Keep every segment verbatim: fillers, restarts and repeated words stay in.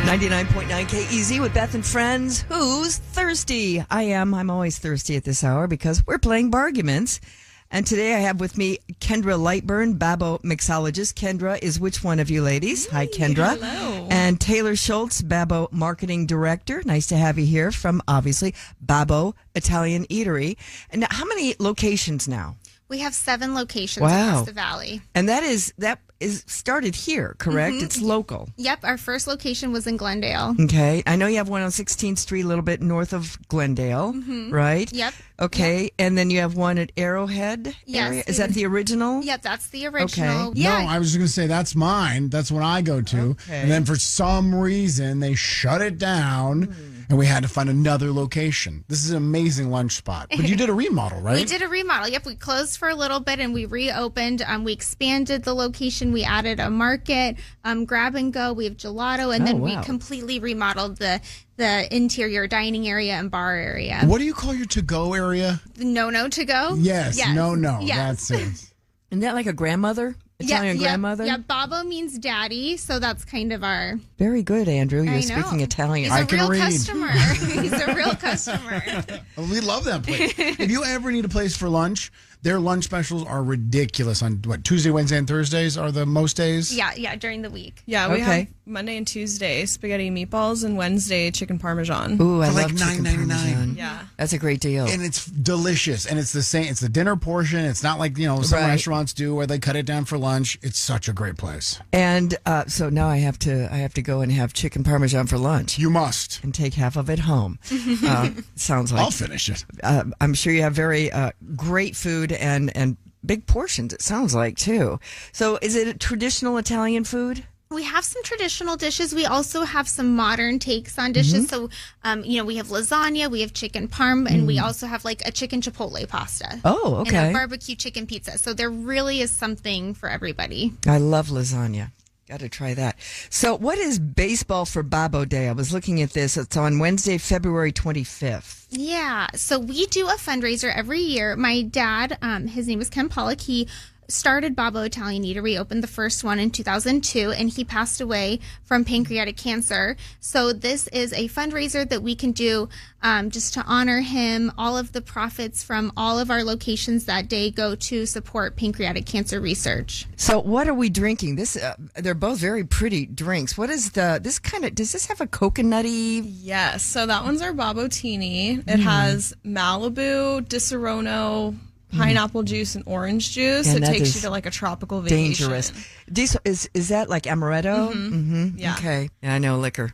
ninety-nine point nine K E Z with Beth and Friends. Who's thirsty? I am. I'm always thirsty at this hour because we're playing Barguments. And today I have with me Kendra Lightburn, Babo mixologist. Kendra is which one of you ladies? Hi, Kendra. Hello. And Taylor Schultz, Babo marketing director. Nice to have you here from, obviously, Babo Italian Eatery. And now, how many locations now? We have seven locations Wow. across the valley. And that is that is started here, correct? Mm-hmm. It's local. Yep, our first location was in Glendale. Okay. I know you have one on sixteenth Street, a little bit north of Glendale, Mm-hmm. right? Yep. Okay. Yep. And then you have one at Arrowhead Yes. area. Is that the original? Yep, that's the original. Okay. Yeah. No, I was just going to say that's mine. That's what I go to. Okay. And then for some reason, they shut it down and we had to find another location. This is an amazing lunch spot. But you did a remodel, right? We did a remodel. Yep, we closed for a little bit and we reopened. Um, we expanded the location. We added a market, um, grab and go. We have gelato, and Oh, then wow. we completely remodeled the the interior dining area and bar area. What do you call your to-go area? No, no to go. Yes, no, no. Yes. That's it. Isn't that like a grandmother? Italian yeah, grandmother? Yeah, Babo means daddy, so that's kind of our. Very good, Andrew. You're I know. speaking Italian. He's I a can real read. customer. He's a real customer. We love that place. If you ever need a place for lunch, their lunch specials are ridiculous. On what, Tuesday, Wednesday, and Thursdays are the most days? Yeah, yeah, during the week. Yeah, we Okay. have Monday and Tuesday spaghetti meatballs and Wednesday chicken parmesan. Ooh, I For like love chicken nine ninety-nine. parmesan. Yeah. That's a great deal. And it's delicious. And it's the same. It's the dinner portion. It's not like, you know, some Right. restaurants do where they cut it down for lunch. It's such a great place. And uh, so now I have to I have to go and have chicken parmesan for lunch You must. and take half of it home. uh, sounds like I'll finish it. uh, I'm sure you have very uh, great food and, and big portions, it sounds like, too. So is it a traditional Italian food? We have some traditional dishes. We also have some modern takes on dishes. Mm-hmm. So, um, you know, we have lasagna, we have chicken parm, and Mm. we also have like a chicken chipotle pasta. Oh, And okay. a barbecue chicken pizza. So there really is something for everybody. I love lasagna. Got to try that. So what is Baseball for Babo Day? I was looking at this. It's on Wednesday, February twenty-fifth. Yeah. So we do a fundraiser every year. My dad, um, his name is Ken Pollock. He started Babo Italian Eatery, opened the first one in two thousand two, and he passed away from pancreatic cancer. So this is a fundraiser that we can do um, just to honor him. All of the profits from all of our locations that day go to support pancreatic cancer research. So what are we drinking? This uh, they're both very pretty drinks. What is the this kind of does this have a coconutty? Yes. So that one's our Babotini. Mm. It has Malibu, Disaronno, pineapple juice, and orange juice. And it that takes is you to like a tropical vacation. Dangerous. This, is is that like amaretto? Mm-hmm. Yeah. Okay. Yeah, I know liquor.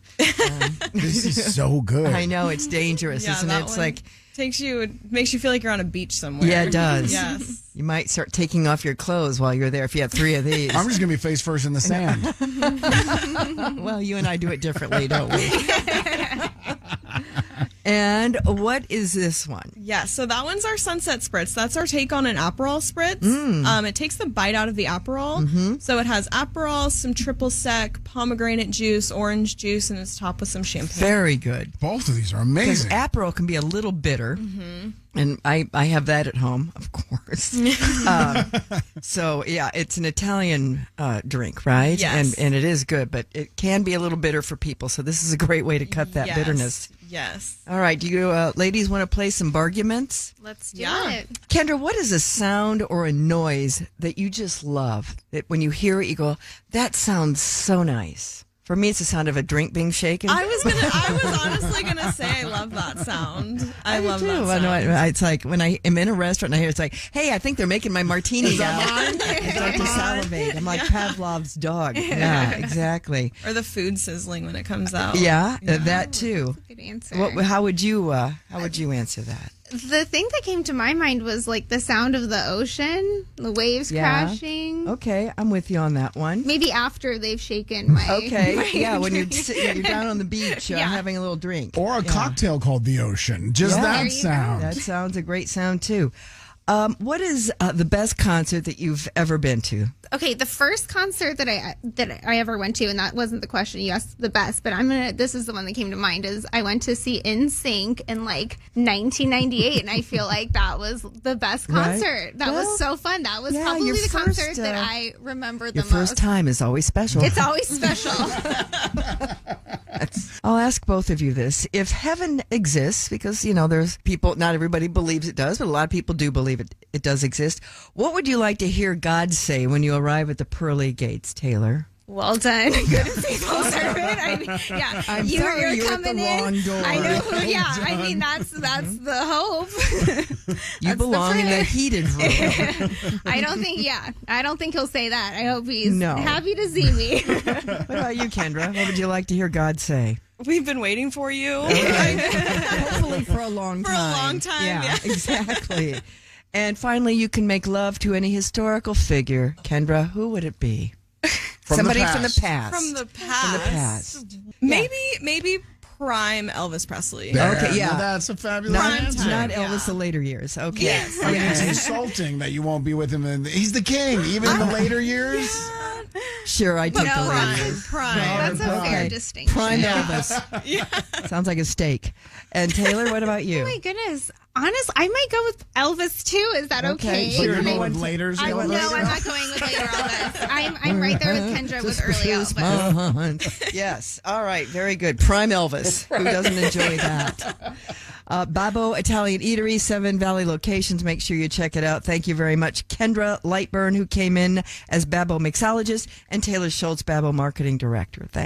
This is so good. I know it's dangerous, Yeah, isn't it? that It's one like takes you, it makes you feel like you're on a beach somewhere. yeah, it does. Yes. You might start taking off your clothes while you're there if you have three of these. I'm just going to be face first in the sand. Well, you and I do it differently, don't we? And what is this one? Yeah, so that one's our Sunset Spritz. That's our take on an Aperol Spritz. Mm. Um, it takes the bite out of the Aperol. Mm-hmm. So it has Aperol, some triple sec, pomegranate juice, orange juice, and it's topped with some champagne. Very good. Both of these are Because amazing. Aperol can be a little bitter. And I, I have that at home, of course. um, so, yeah, it's an Italian uh, drink, right? Yes. And, and it is good, but it can be a little bitter for people. So this is a great way to cut that Yes, bitterness. Yes. All right. Do you uh, ladies want to play some Barguments? Let's do Yeah. it. Kendra, what is a sound or a noise that you just love? That when you hear it, you go, that sounds so nice. For me, it's the sound of a drink being shaken. I was gonna. I was honestly gonna say I love that sound. I, do love too. that I sound. know, I- it's like when I am in a restaurant and I hear it's like, hey, I think they're making my martini now. I start to salivate. I'm like Pavlov's dog. Yeah, exactly. Or the food sizzling when it comes out. Yeah, uh, that too. Good answer. What, how would you uh, how would you answer that? The thing that came to my mind was like the sound of the ocean, the waves Yeah. crashing. Okay, I'm with you on that one. Maybe after they've shaken my. Okay, my yeah, when you're drink. sitting, you're down on the beach uh, Yeah. having a little drink. Or a Yeah. cocktail called the ocean. Just Yeah. There that you go. sound. That sounds a great sound too. Um, what is uh, the best concert that you've ever been to? Okay, the first concert that I that I ever went to, and that wasn't the question. You asked the best, but I'm gonna. This is the one that came to mind. Is I went to see N Sync in like nineteen ninety-eight, and I feel like that was the best Right. concert. That Well, was so fun. That was yeah, probably your the first, concert that uh, I remember the Your most. first time is always special. It's always special. That's I'll ask both of you this. If heaven exists, because, you know, there's people, not everybody believes it does, but a lot of people do believe it, it does exist. What would you like to hear God say when you arrive at the pearly gates, Taylor? Well done, good and faithful servant. I mean, yeah, I'm you, sorry, you're you're at coming the wrong in. door. I know. Well Yeah, I done. mean that's that's the hope. You That's belong the in the prayer. heated room. I don't think. Yeah, I don't think he'll say that. I hope he's No. happy to see me. What about you, Kendra? What would you like to hear God say? We've been waiting for you. Hopefully for a long For a time. long time, yeah. exactly. And finally, you can make love to any historical figure. Kendra, who would it be? From Somebody the from the past. past. From the past. From the past. Maybe, maybe prime Elvis Presley. There. Okay, yeah. Now that's a fabulous Not, answer. not Yeah. Elvis, the later years. Okay. Yes. I mean, it's Okay. insulting that you won't be with him. In the, he's the king, even in the later years. Sure, I take No, the prime. lead. Prime. That's a Okay. fair distinction. Prime Elvis. Sounds like a steak. And Taylor, what about you? Oh my goodness. Honest, I might go with Elvis too. Is that okay? Okay, But you're Sure. going with later's I, no, Elvis? I'm not going with later Elvis. I'm, I'm right there with Kendra with early Just Elvis. month. Yes. All right. Very good. Prime Elvis. Who doesn't enjoy that? Uh, Babbo Italian Eatery, Seven Valley locations. Make sure you check it out. Thank you very much, Kendra Lightburn, who came in as Babbo mixologist, and Taylor Schultz, Babbo marketing director. Thanks.